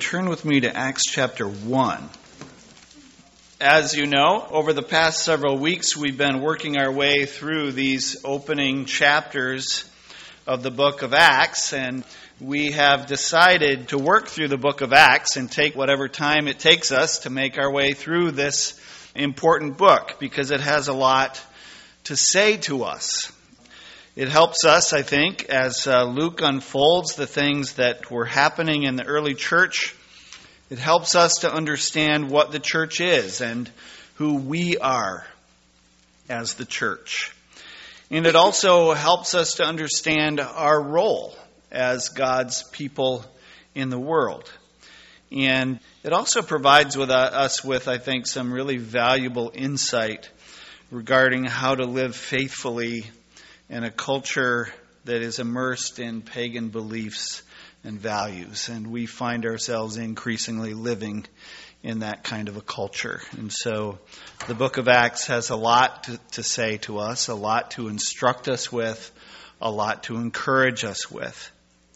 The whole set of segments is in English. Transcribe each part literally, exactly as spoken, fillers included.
turn with me to Acts chapter one. As you know, over the past several weeks, we've been working our way through these opening chapters of the book of Acts, and we have decided to work through the book of Acts and take whatever time it takes us to make our way through this important book, because it has a lot to say to us. It helps us, I think, as uh, Luke unfolds the things that were happening in the early church. It helps us to understand what the church is and who we are as the church. And it also helps us to understand our role as God's people in the world. And it also provides with us with, I think, some really valuable insight regarding how to live faithfully in a culture that is immersed in pagan beliefs and values. And we find ourselves increasingly living in that kind of a culture. And so the book of Acts has a lot to, to say to us, a lot to instruct us with, a lot to encourage us with.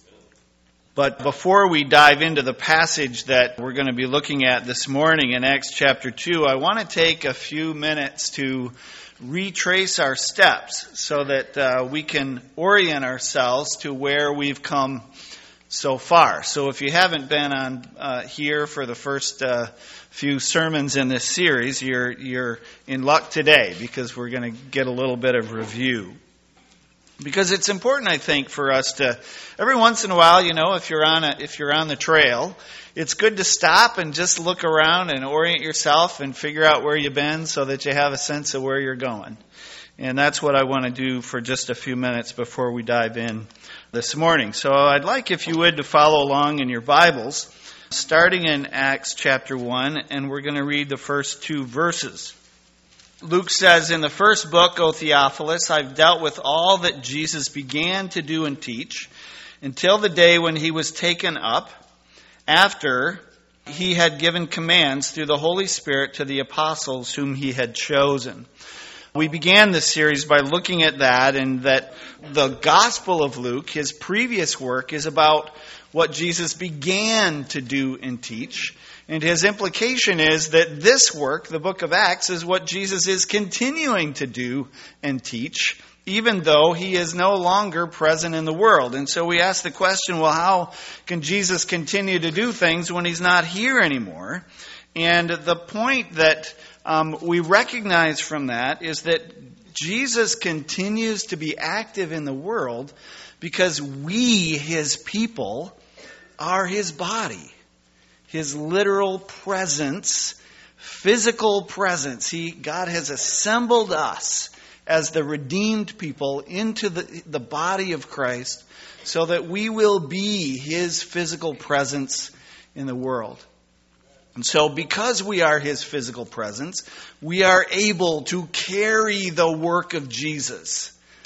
But before we dive into the passage that we're going to be looking at this morning in Acts chapter two, I want to take a few minutes to retrace our steps so that uh, we can orient ourselves to where we've come so far. So if you haven't been on uh, here for the first uh, few sermons in this series, you're you're in luck today, because we're going to get a little bit of review. Because it's important, I think, for us to every once in a while, you know, if you're on a if you're on the trail, it's good to stop and just look around and orient yourself and figure out where you've been so that you have a sense of where you're going. And that's what I want to do for just a few minutes before we dive in this morning. So I'd like, if you would, to follow along in your Bibles, starting in Acts chapter one, and we're going to read the first two verses. Luke says, "In the first book, O Theophilus, I've dealt with all that Jesus began to do and teach until the day when he was taken up, after he had given commands through the Holy Spirit to the apostles whom he had chosen." We began this series by looking at that, and that the Gospel of Luke, his previous work, is about what Jesus began to do and teach. And his implication is that this work, the book of Acts, is what Jesus is continuing to do and teach, even though he is no longer present in the world. And so we ask the question, well, how can Jesus continue to do things when he's not here anymore? And the point that um, we recognize from that is that Jesus continues to be active in the world because we, his people, are his body. His literal presence, physical presence. He, God has assembled us as the redeemed people into the, the body of Christ so that we will be his physical presence in the world. And so because we are his physical presence, we are able to carry the work of Jesus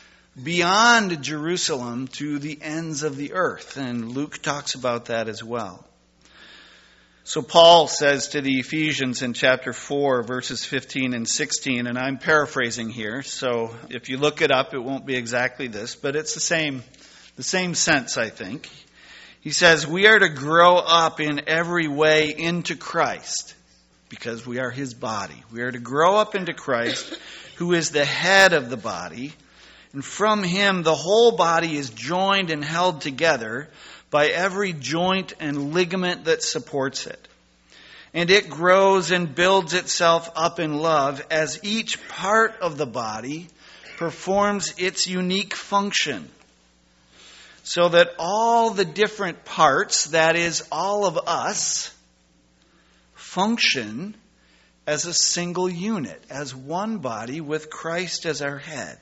beyond Jerusalem to the ends of the earth. And Luke talks about that as well. So Paul says to the Ephesians in chapter four, verses fifteen and sixteen, and I'm paraphrasing here, so if you look it up, it won't be exactly this, but it's the same, the same sense, I think. He says, "We are to grow up in every way into Christ, because we are his body. We are to grow up into Christ, who is the head of the body, and from him the whole body is joined and held together by every joint and ligament that supports it. And it grows and builds itself up in love as each part of the body performs its unique function, so that all the different parts, that is, all of us, function as a single unit, as one body with Christ as our head."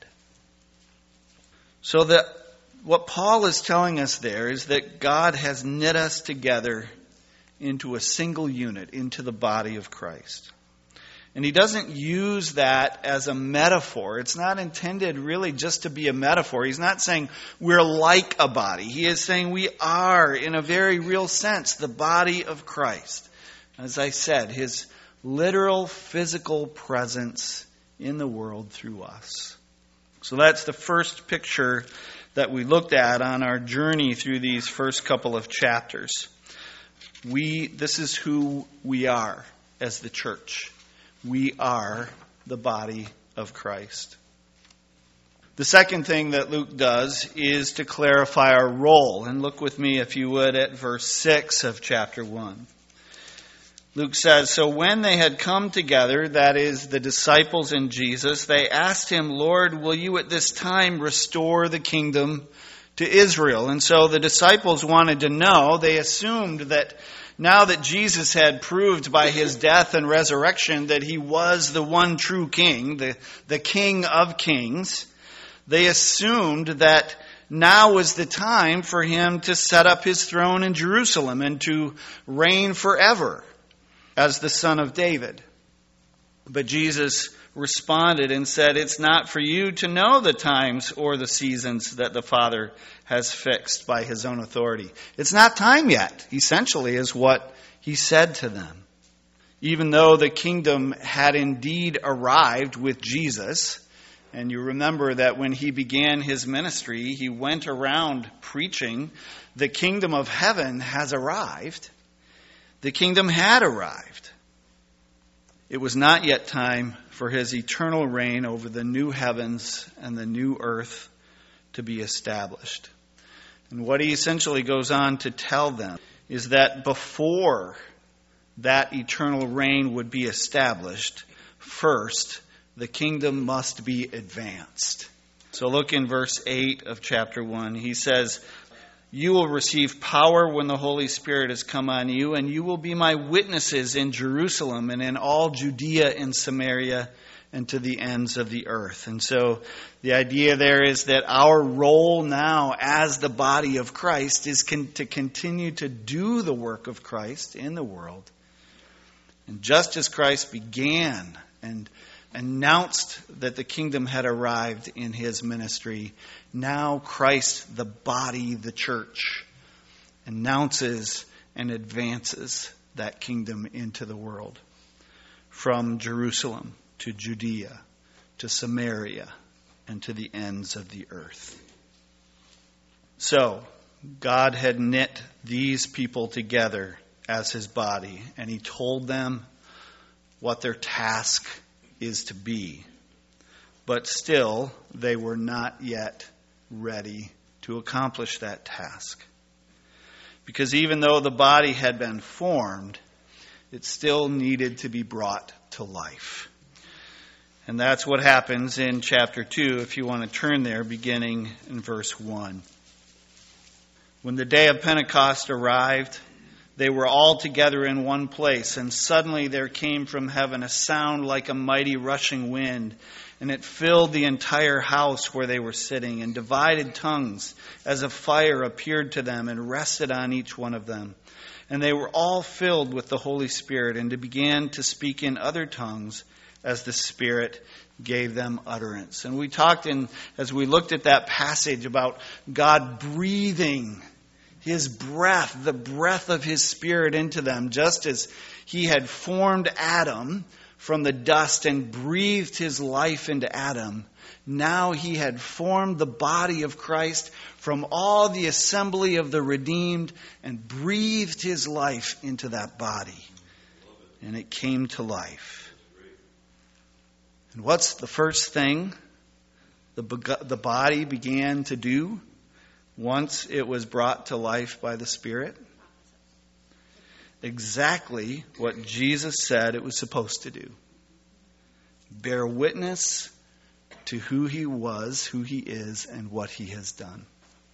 So that what Paul is telling us there is that God has knit us together into a single unit, into the body of Christ. And he doesn't use that as a metaphor. It's not intended really just to be a metaphor. He's not saying we're like a body. He is saying we are, in a very real sense, the body of Christ. As I said, his literal physical presence in the world through us. So that's the first picture that we looked at on our journey through these first couple of chapters. We, this is who we are as the church. We are the body of Christ. The second thing that Luke does is to clarify our role. And look with me, if you would, at verse six of chapter one. Luke says, "So when they had come together, that is, the disciples and Jesus, they asked him, 'Lord, will you at this time restore the kingdom to Israel?'" And so the disciples wanted to know. They assumed that now that Jesus had proved by his death and resurrection that he was the one true king, the, the King of kings, they assumed that now was the time for him to set up his throne in Jerusalem and to reign forever as the Son of David. But Jesus responded and said, "It's not for you to know the times or the seasons that the Father has fixed by his own authority." It's not time yet, essentially, is what he said to them. Even though the kingdom had indeed arrived with Jesus, and you remember that when he began his ministry, he went around preaching, "The kingdom of heaven has arrived." The kingdom had arrived. It was not yet time for his eternal reign over the new heavens and the new earth to be established. And what he essentially goes on to tell them is that before that eternal reign would be established, first, the kingdom must be advanced. So look in verse eight of chapter one. He says, "You will receive power when the Holy Spirit has come on you, and you will be my witnesses in Jerusalem and in all Judea and Samaria and to the ends of the earth." And so the idea there is that our role now as the body of Christ is con- to continue to do the work of Christ in the world. And just as Christ began and announced that the kingdom had arrived in his ministry, now Christ, the body, the church, announces and advances that kingdom into the world. From Jerusalem to Judea to Samaria and to the ends of the earth. So, God had knit these people together as his body, and he told them what their task is to be. But still, they were not yet ready to accomplish that task. Because even though the body had been formed, it still needed to be brought to life. And that's what happens in chapter two, if you want to turn there, beginning in verse one. When the day of Pentecost arrived, they were all together in one place, and suddenly there came from heaven a sound like a mighty rushing wind, and it filled the entire house where they were sitting, and divided tongues as a fire appeared to them and rested on each one of them. And they were all filled with the Holy Spirit, and began to speak in other tongues as the Spirit gave them utterance. And we talked in, as we looked at that passage, about God breathing his breath, the breath of his Spirit into them, just as he had formed Adam from the dust and breathed his life into Adam. Now he had formed the body of Christ from all the assembly of the redeemed and breathed his life into that body. And it came to life. And what's the first thing the, the body began to do once it was brought to life by the Spirit? Exactly what Jesus said it was supposed to do. Bear witness to who he was, who he is, and what he has done.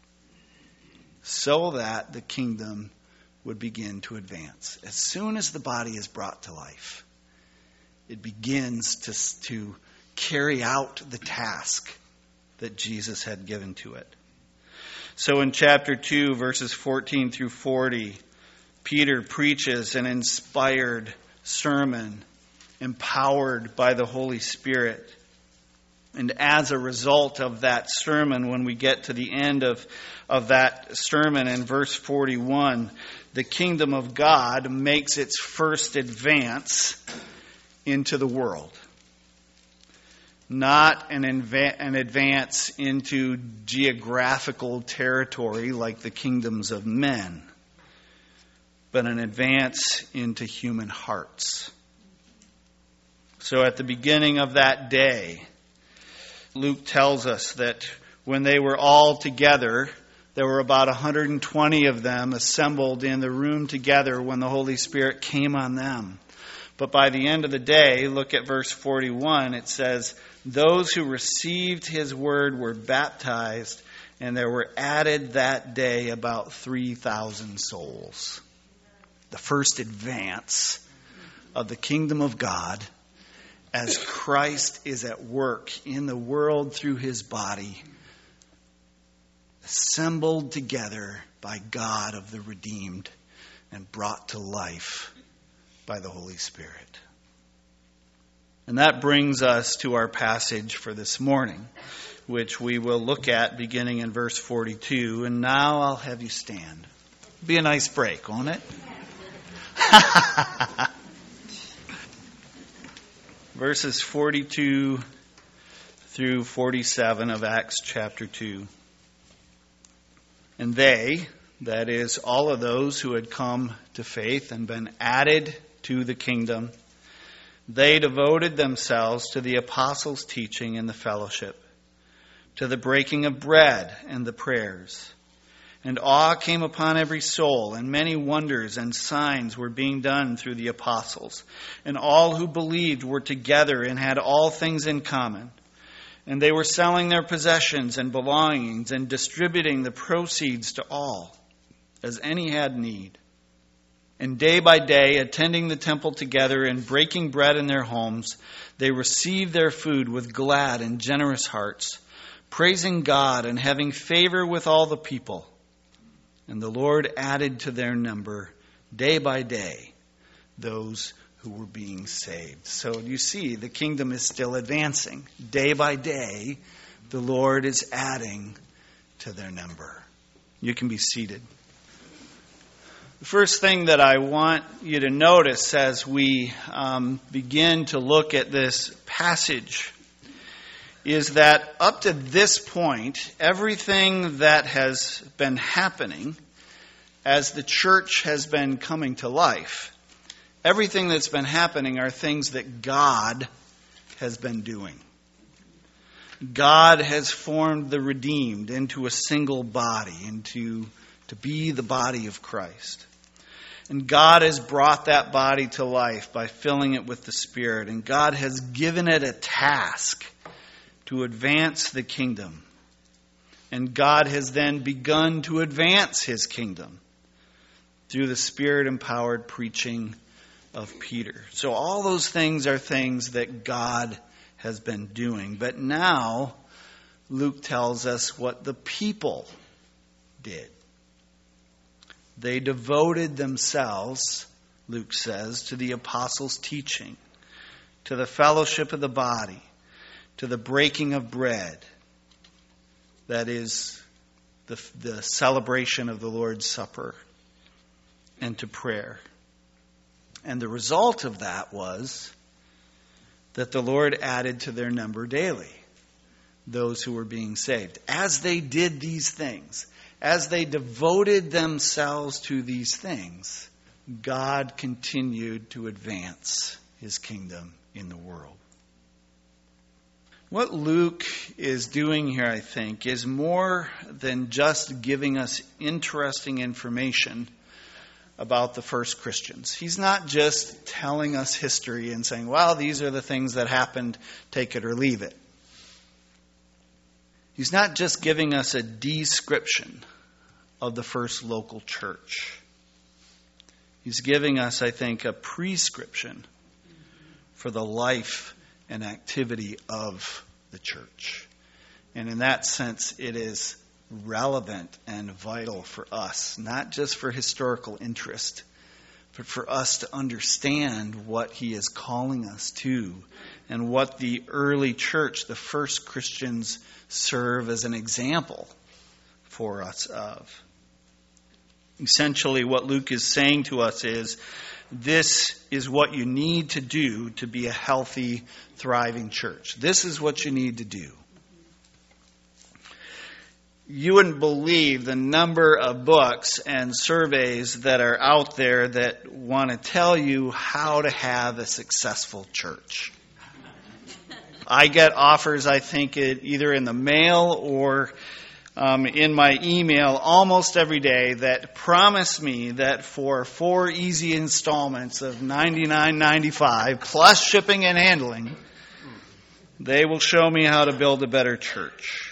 So that the kingdom would begin to advance. As soon as the body is brought to life, it begins to, to carry out the task that Jesus had given to it. So in chapter two, verses fourteen through forty, Peter preaches an inspired sermon, empowered by the Holy Spirit. And as a result of that sermon, when we get to the end of, of that sermon in verse forty-one, the kingdom of God makes its first advance into the world. Not an, inva- an advance into geographical territory like the kingdoms of men, but an advance into human hearts. So at the beginning of that day, Luke tells us that when they were all together, there were about one hundred twenty of them assembled in the room together when the Holy Spirit came on them. But by the end of the day, look at verse forty-one, it says, those who received his word were baptized, and there were added that day about three thousand souls. The first advance of the kingdom of God as Christ is at work in the world through his body, assembled together by God of the redeemed and brought to life by the Holy Spirit. And that brings us to our passage for this morning, which we will look at beginning in verse forty-two. And now I'll have you stand. Be a nice break, won't it? Verses forty-two through forty-seven of Acts chapter two. And they, that is, all of those who had come to faith and been added to the kingdom, they devoted themselves to the apostles' teaching and the fellowship, to the breaking of bread and the prayers. And awe came upon every soul, and many wonders and signs were being done through the apostles. And all who believed were together and had all things in common. And they were selling their possessions and belongings and distributing the proceeds to all, as any had need. And day by day, attending the temple together and breaking bread in their homes, they received their food with glad and generous hearts, praising God and having favor with all the people. And the Lord added to their number day by day those who were being saved. So you see, the kingdom is still advancing. Day by day, the Lord is adding to their number. You can be seated. The first thing that I want you to notice as we um, begin to look at this passage is that up to this point, everything that has been happening as the church has been coming to life, everything that's been happening are things that God has been doing. God has formed the redeemed into a single body, into to be the body of Christ. And God has brought that body to life by filling it with the Spirit. And God has given it a task to advance the kingdom. And God has then begun to advance his kingdom through the Spirit-empowered preaching of Peter. So all those things are things that God has been doing. But now Luke tells us what the people did. They devoted themselves, Luke says, to the apostles' teaching, to the fellowship of the body, to the breaking of bread, that is, the, the celebration of the Lord's Supper, and to prayer. And the result of that was that the Lord added to their number daily those who were being saved. As they did these things, as they devoted themselves to these things, God continued to advance his kingdom in the world. What Luke is doing here, I think, is more than just giving us interesting information about the first Christians. He's not just telling us history and saying, well, these are the things that happened, take it or leave it. He's not just giving us a description of the first local church. He's giving us, I think, a prescription for the life and activity of the church. And in that sense, it is relevant and vital for us, not just for historical interest, but for us to understand what he is calling us to and what the early church, the first Christians, serve as an example for us of. Essentially, what Luke is saying to us is, this is what you need to do to be a healthy, thriving church. This is what you need to do. you wouldn't believe the number of books and surveys that are out there that want to tell you how to have a successful church. I get offers, I think, it, either in the mail or um, in my email almost every day that promise me that for four easy installments of ninety-nine ninety-five plus shipping and handling, they will show me how to build a better church.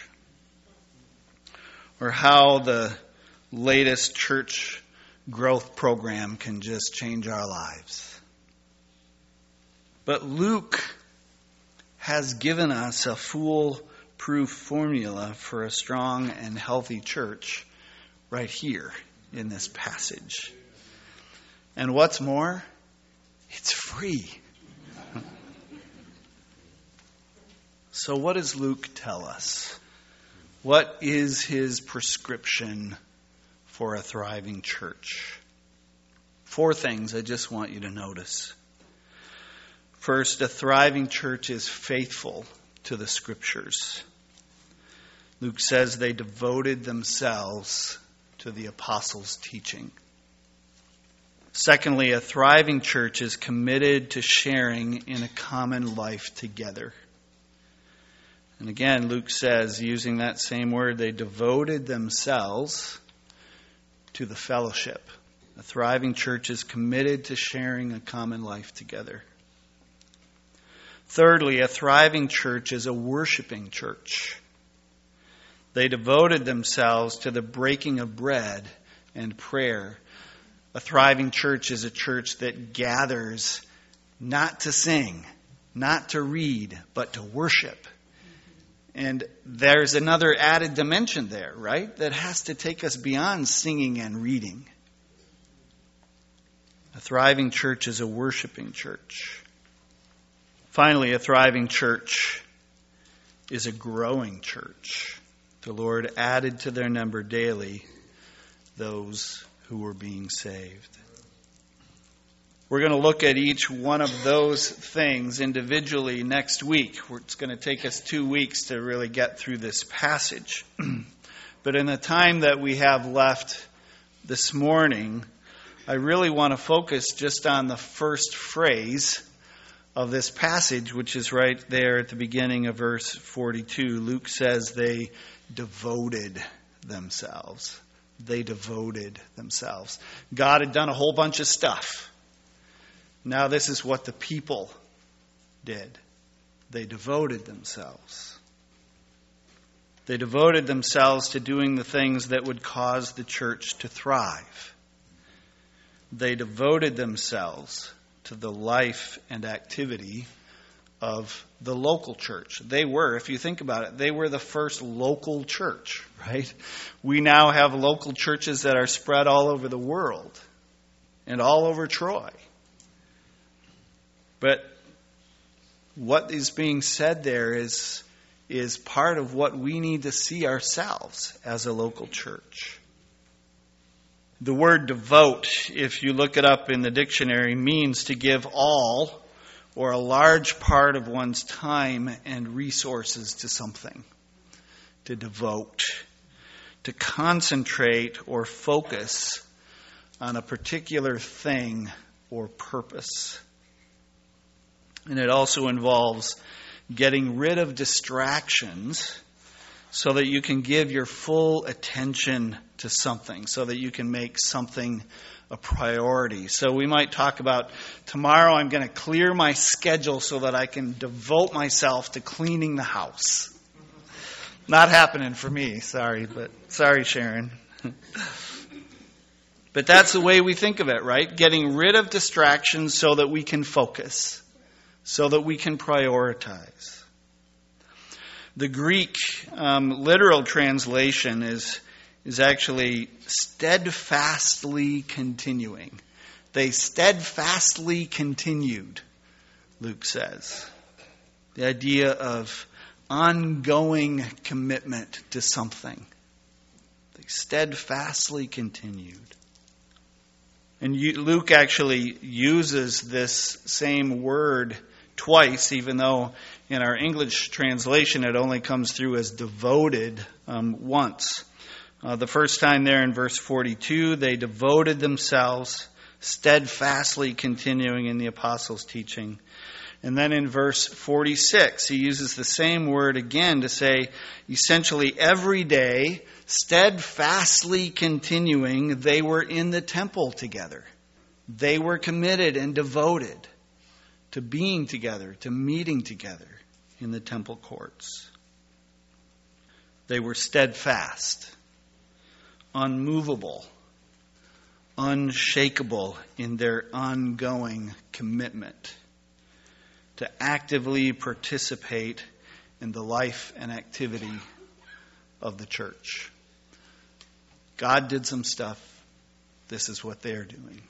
Or how the latest church growth program can just change our lives. But Luke has given us a foolproof formula for a strong and healthy church right here in this passage. And what's more, it's free. So what does Luke tell us? What is his prescription for a thriving church? Four things I just want you to notice. First, a thriving church is faithful to the Scriptures. Luke says they devoted themselves to the apostles' teaching. Secondly, a thriving church is committed to sharing in a common life together. And again, Luke says, using that same word, they devoted themselves to the fellowship. A thriving church is committed to sharing a common life together. Thirdly, a thriving church is a worshiping church. They devoted themselves to the breaking of bread and prayer. A thriving church is a church that gathers not to sing, not to read, but to worship. And there's another added dimension there, right? That has to take us beyond singing and reading. A thriving church is a worshiping church. Finally, a thriving church is a growing church. The Lord added to their number daily those who were being saved. We're going to look at each one of those things individually next week. It's going to take us two weeks to really get through this passage. But in the time that we have left this morning, I really want to focus just on the first phrase of this passage, which is right there at the beginning of verse forty-two. Luke says they devoted themselves. They devoted themselves. God had done a whole bunch of stuff. Now this is what the people did. They devoted themselves. They devoted themselves to doing the things that would cause the church to thrive. They devoted themselves to the life and activity of the local church. They were, if you think about it, they were the first local church, right? We now have local churches that are spread all over the world and all over Troy. But what is being said there is, is part of what we need to see ourselves as a local church. The word devote, if you look it up in the dictionary, means to give all or a large part of one's time and resources to something. To devote. To concentrate or focus on a particular thing or purpose. And it also involves getting rid of distractions so that you can give your full attention to something, so that you can make something a priority. So we might talk about, tomorrow I'm going to clear my schedule so that I can devote myself to cleaning the house. Not happening for me, sorry, but sorry, Sharon. But that's the way we think of it, right? Getting rid of distractions so that we can focus. So that we can prioritize. The Greek um, literal translation is, is actually steadfastly continuing. They steadfastly continued, Luke says. The idea of ongoing commitment to something. They steadfastly continued. And Luke actually uses this same word twice, even though in our English translation it only comes through as devoted um, once. Uh, the first time there in verse forty-two, they devoted themselves, steadfastly continuing in the apostles' teaching. And then in verse forty-six, he uses the same word again to say, essentially every day, steadfastly continuing, they were in the temple together. They were committed and devoted to being together, to meeting together in the temple courts. They were steadfast, unmovable, unshakable in their ongoing commitment to actively participate in the life and activity of the church. God did some stuff. This is what they're doing.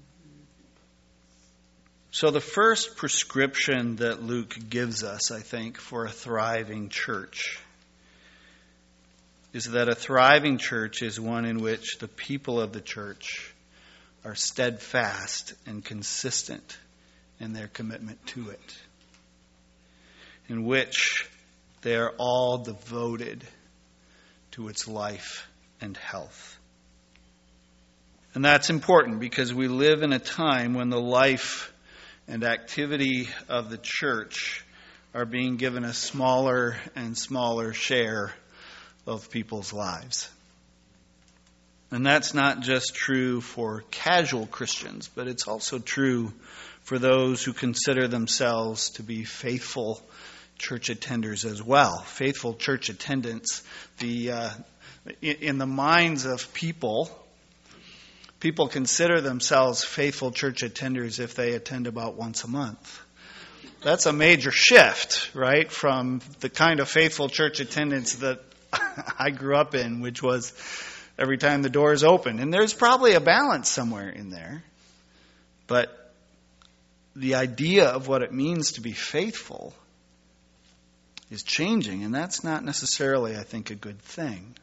So the first prescription that Luke gives us, I think, for a thriving church is that a thriving church is one in which the people of the church are steadfast and consistent in their commitment to it, in which they are all devoted to its life and health. And that's important because we live in a time when the life and activity of the church are being given a smaller and smaller share of people's lives. And that's not just true for casual Christians, but it's also true for those who consider themselves to be faithful church attenders as well. Faithful church attendance, the uh, in the minds of people, people consider themselves faithful church attenders if they attend about once a month. That's a major shift, right, from the kind of faithful church attendance that I grew up in, which was every time the doors open. And there's probably a balance somewhere in there. But the idea of what it means to be faithful is changing, and that's not necessarily, I think, a good thing.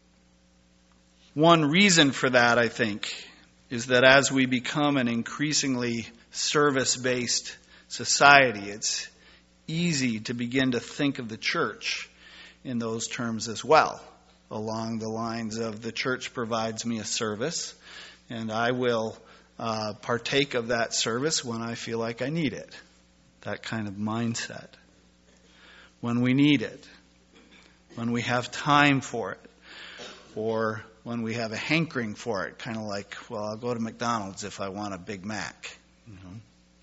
One reason for that, I think, is that as we become an increasingly service-based society, it's easy to begin to think of the church in those terms as well, along the lines of the church provides me a service, and I will uh, partake of that service when I feel like I need it. That kind of mindset. When we need it, when we have time for it, or when we have a hankering for it, kind of like, well, I'll go to McDonald's if I want a Big Mac. You know?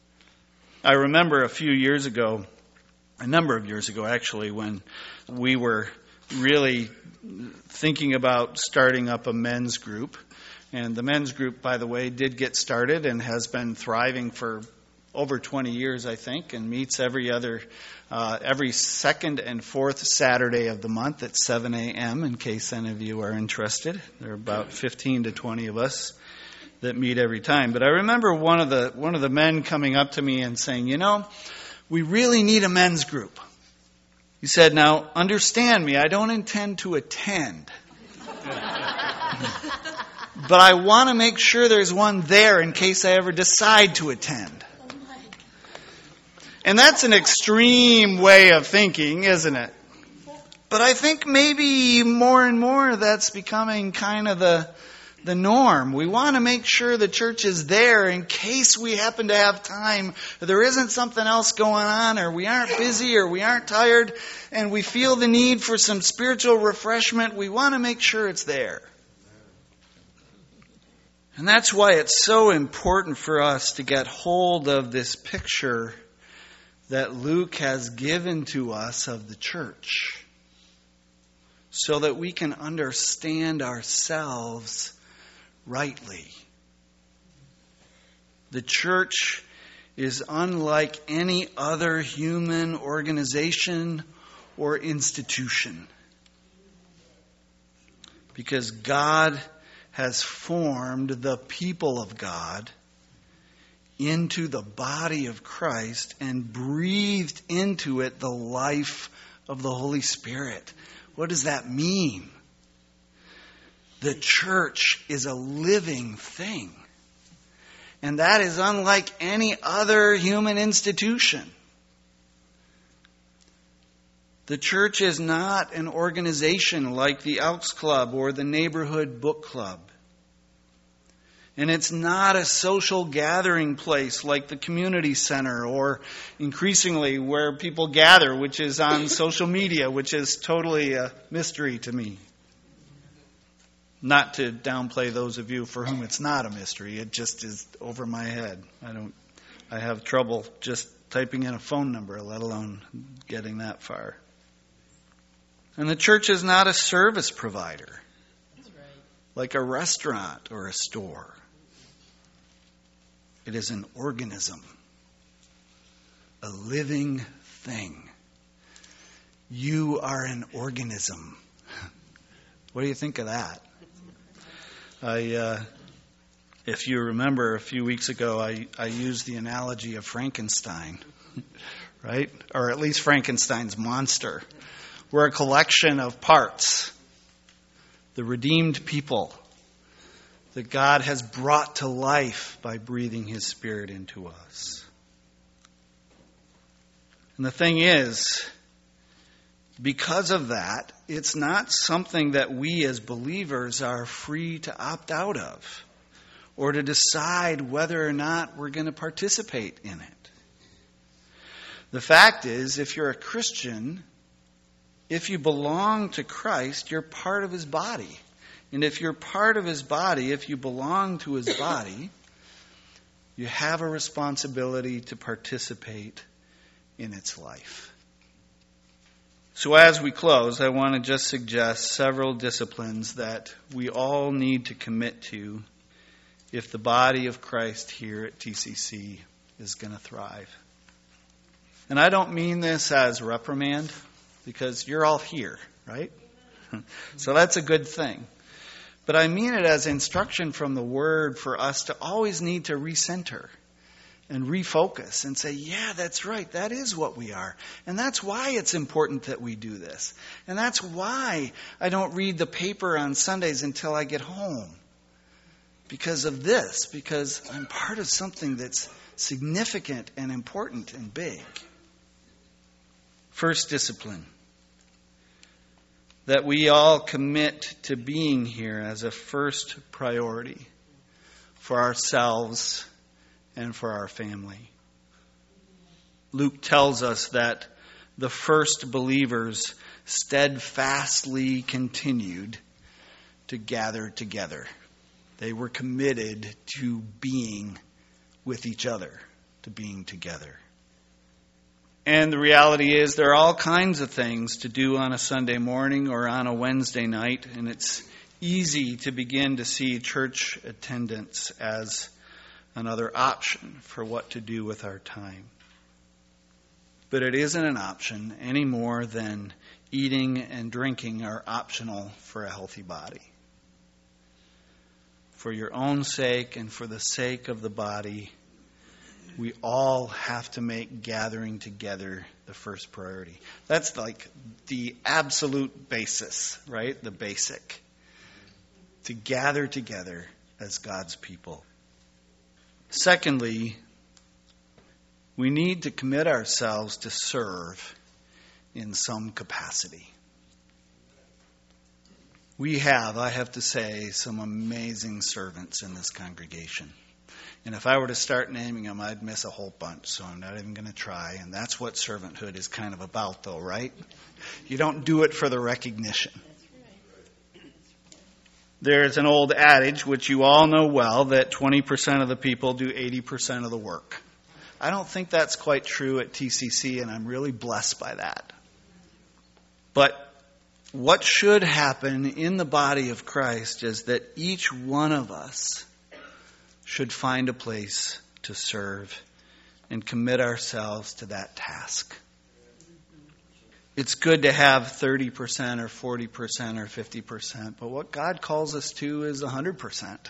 I remember a few years ago, a number of years ago actually, when we were really thinking about starting up a men's group. And the men's group, by the way, did get started and has been thriving for over twenty years, I think, and meets every other, uh, every second and fourth Saturday of the month at seven a.m., in case any of you are interested. There are about fifteen to twenty of us that meet every time. But I remember one of the one of the men coming up to me and saying, you know, we really need a men's group. He said, now, understand me, I don't intend to attend. But I want to make sure there's one there in case I ever decide to attend. And that's an extreme way of thinking, isn't it? But I think maybe more and more that's becoming kind of the the norm. We want to make sure the church is there in case we happen to have time, or there isn't something else going on, or we aren't busy, or we aren't tired, and we feel the need for some spiritual refreshment. We want to make sure it's there. And that's why it's so important for us to get hold of this picture that Luke has given to us of the church, so that we can understand ourselves rightly. The church is unlike any other human organization or institution, because God has formed the people of God into the body of Christ and breathed into it the life of the Holy Spirit. What does that mean? The church is a living thing. And that is unlike any other human institution. The church is not an organization like the Elks Club or the Neighborhood Book Club. And it's not a social gathering place like the community center or increasingly where people gather, which is on social media, which is totally a mystery to me. Not to downplay those of you for whom it's not a mystery. It just is over my head. I don't. I have trouble just typing in a phone number, let alone getting that far. And the church is not a service provider, That's right. like a restaurant or a store. It is an organism, a living thing. You are an organism. What do you think of that? I, uh, if you remember, a few weeks ago, I, I used the analogy of Frankenstein, right? Or at least Frankenstein's monster. We're a collection of parts, the redeemed people that God has brought to life by breathing His Spirit into us. And the thing is, because of that, it's not something that we as believers are free to opt out of or to decide whether or not we're going to participate in it. The fact is, if you're a Christian, if you belong to Christ, you're part of His body. And if you're part of His body, if you belong to His body, you have a responsibility to participate in its life. So as we close, I want to just suggest several disciplines that we all need to commit to if the body of Christ here at T C C is going to thrive. And I don't mean this as reprimand, because you're all here, right? So that's a good thing. But I mean it as instruction from the Word for us to always need to recenter and refocus and say, yeah, that's right, that is what we are. And that's why it's important that we do this. And that's why I don't read the paper on Sundays until I get home. Because of this, because I'm part of something that's significant and important and big. First discipline. That we all commit to being here as a first priority for ourselves and for our family. Luke tells us that the first believers steadfastly continued to gather together. They were committed to being with each other, to being together. And the reality is there are all kinds of things to do on a Sunday morning or on a Wednesday night, and it's easy to begin to see church attendance as another option for what to do with our time. But it isn't an option any more than eating and drinking are optional for a healthy body. For your own sake and for the sake of the body, we all have to make gathering together the first priority. That's like the absolute basis, right? The basic. To gather together as God's people. Secondly, we need to commit ourselves to serve in some capacity. We have, I have to say, some amazing servants in this congregation. And if I were to start naming them, I'd miss a whole bunch, so I'm not even going to try. And that's what servanthood is kind of about, though, right? You don't do it for the recognition. There's an old adage, which you all know well, that twenty percent of the people do eighty percent of the work. I don't think that's quite true at T C C, and I'm really blessed by that. But what should happen in the body of Christ is that each one of us should find a place to serve and commit ourselves to that task. It's good to have thirty percent or forty percent or fifty percent, but what God calls us to is one hundred percent.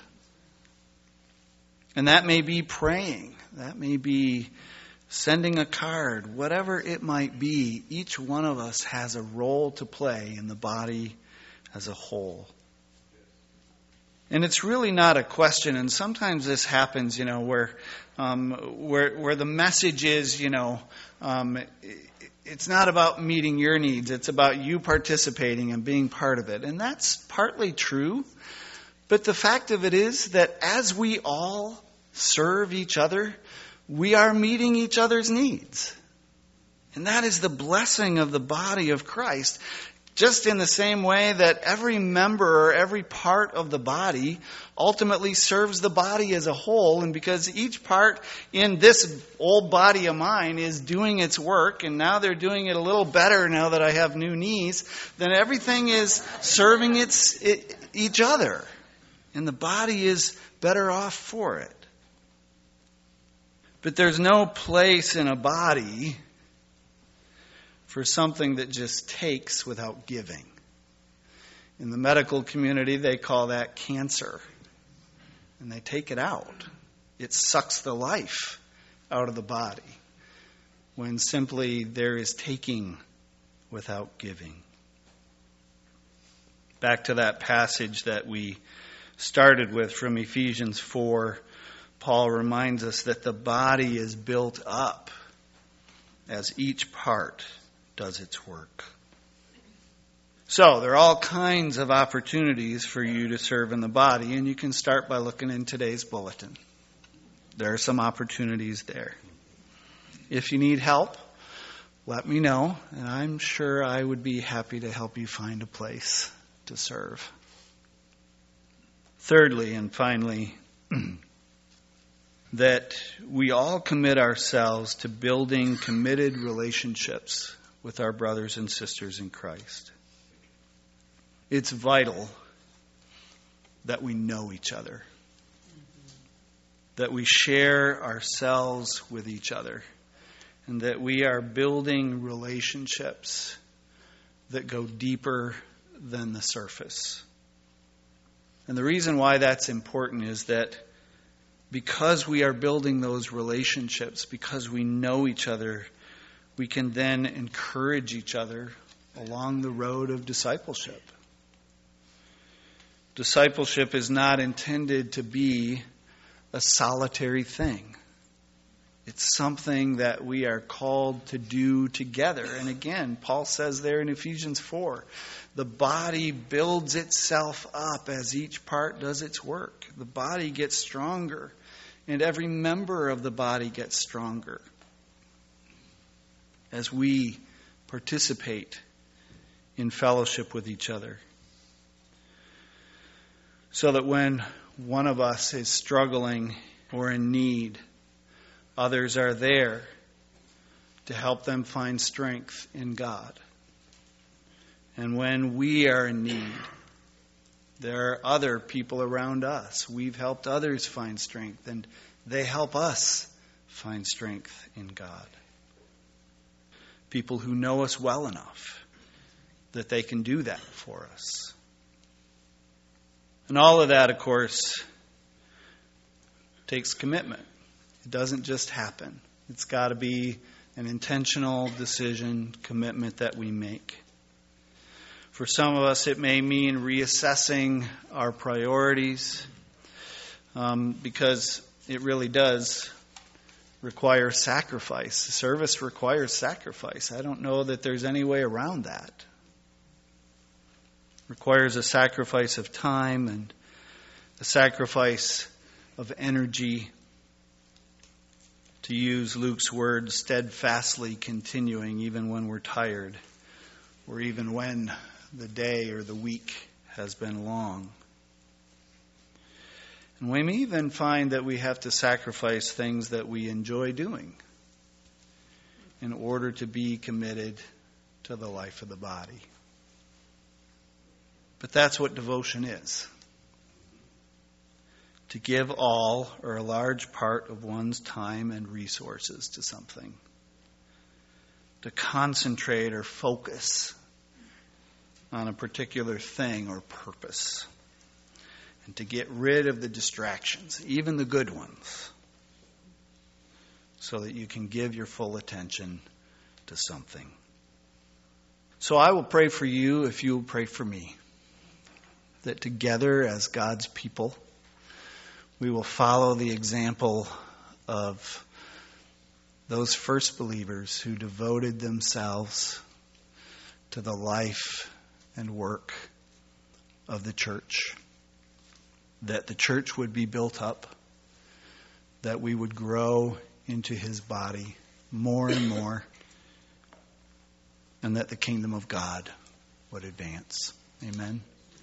And that may be praying, that may be sending a card, whatever it might be, each one of us has a role to play in the body as a whole. And it's really not a question, and sometimes this happens, you know, where um, where where the message is, you know, um, it's not about meeting your needs. It's about you participating and being part of it. And that's partly true. But the fact of it is that as we all serve each other, we are meeting each other's needs. And that is the blessing of the body of Christ. Just in the same way that every member or every part of the body ultimately serves the body as a whole. And because each part in this old body of mine is doing its work, and now they're doing it a little better now that I have new knees, then everything is serving its it, each other. And the body is better off for it. But there's no place in a body for something that just takes without giving. In the medical community, they call that cancer. And they take it out. It sucks the life out of the body when simply there is taking without giving. Back to that passage that we started with from Ephesians four, Paul reminds us that the body is built up as each part does its work. So there are all kinds of opportunities for you to serve in the body, and you can start by looking in today's bulletin. There are some opportunities there. If you need help, let me know, and I'm sure I would be happy to help you find a place to serve. Thirdly and finally, that we all commit ourselves to building committed relationships with our brothers and sisters in Christ. It's vital that we know each other, that we share ourselves with each other, and that we are building relationships that go deeper than the surface. And the reason why that's important is that because we are building those relationships, because we know each other, we can then encourage each other along the road of discipleship. Discipleship is not intended to be a solitary thing. It's something that we are called to do together. And again, Paul says there in Ephesians four, the body builds itself up as each part does its work. The body gets stronger, and every member of the body gets stronger as we participate in fellowship with each other. So that when one of us is struggling or in need, others are there to help them find strength in God. And when we are in need, there are other people around us. We've helped others find strength, and they help us find strength in God. People who know us well enough that they can do that for us. And all of that, of course, takes commitment. It doesn't just happen. It's got to be an intentional decision, commitment that we make. For some of us, it may mean reassessing our priorities, um, because it really does require sacrifice. Service requires sacrifice. I don't know that there's any way around that. It requires a sacrifice of time and a sacrifice of energy. To use Luke's words, steadfastly continuing even when we're tired, or even when the day or the week has been long. And we may even find that we have to sacrifice things that we enjoy doing in order to be committed to the life of the body. But that's what devotion is. To give all or a large part of one's time and resources to something. To concentrate or focus on a particular thing or purpose. And to get rid of the distractions, even the good ones, so that you can give your full attention to something. So I will pray for you if you will pray for me, that together as God's people, we will follow the example of those first believers who devoted themselves to the life and work of the church, that the church would be built up, that we would grow into his body more and more, and that the kingdom of God would advance. Amen.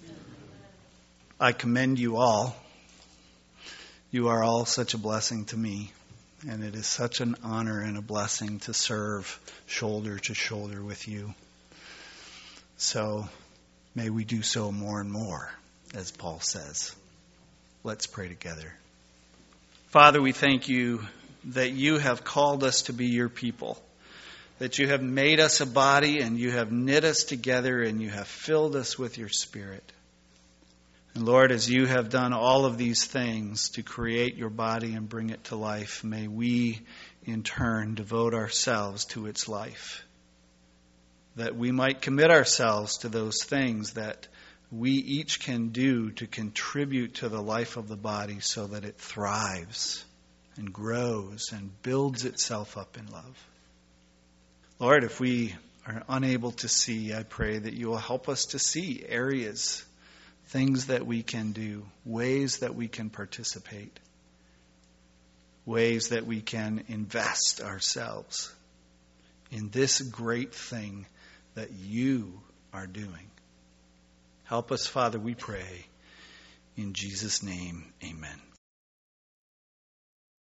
I commend you all. You are all such a blessing to me, and it is such an honor and a blessing to serve shoulder to shoulder with you. So may we do so more and more, as Paul says. Let's pray together. Father, we thank you that you have called us to be your people, that you have made us a body and you have knit us together and you have filled us with your Spirit. And Lord, as you have done all of these things to create your body and bring it to life, may we in turn devote ourselves to its life, that we might commit ourselves to those things that we each can do to contribute to the life of the body so that it thrives and grows and builds itself up in love. Lord, if we are unable to see, I pray that you will help us to see areas, things that we can do, ways that we can participate, ways that we can invest ourselves in this great thing that you are doing. Help us, Father, we pray. In Jesus' name, amen.